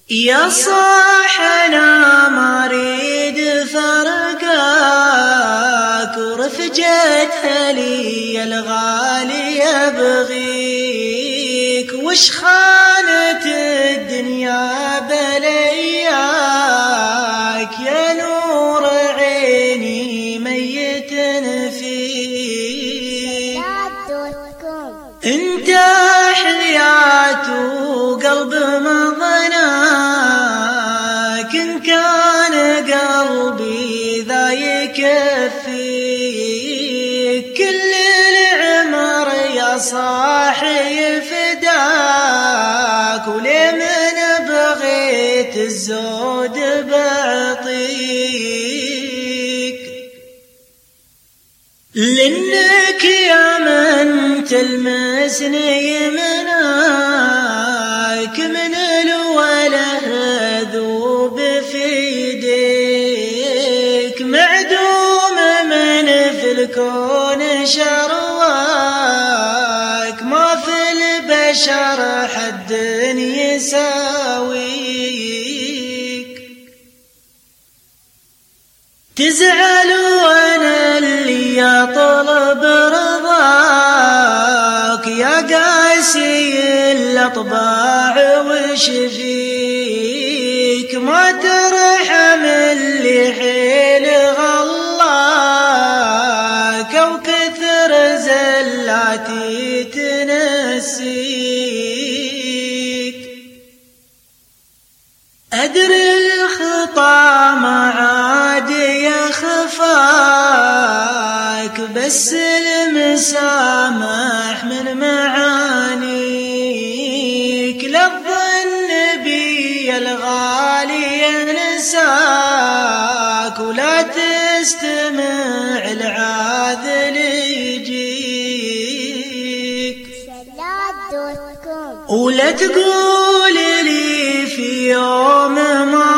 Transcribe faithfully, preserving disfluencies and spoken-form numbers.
يا صاح أنا ما أريد فرقاك ورفجتها لي الغالي أبغيك، وش خانت الدنيا بلياك يا نور عيني ميت فيك. انت حيات وقلب مضناك، إن كان قلبي ذا يكفيك كل العمر يا صاحي فداك، ولمن بغيت الزود بعطيك، لأنك يا من تلمسني مناك من الوله ذوب في يديك، معدوم من في الكون شرواك، ما في البشر حد يساويك. تزعل وانا اللي طلب رضاك يا قاسي الاطباع وش فيك، ما ترحم اللي حيل غلاك او كثر زلاتي تنسيك. ادري الخطا ما عاد يخفاك، بس المسامح من معانيك، لا تظن بي الغالي ينساك، ولا تستمع العاذل يجيك، ولا تقول لي في يوم ما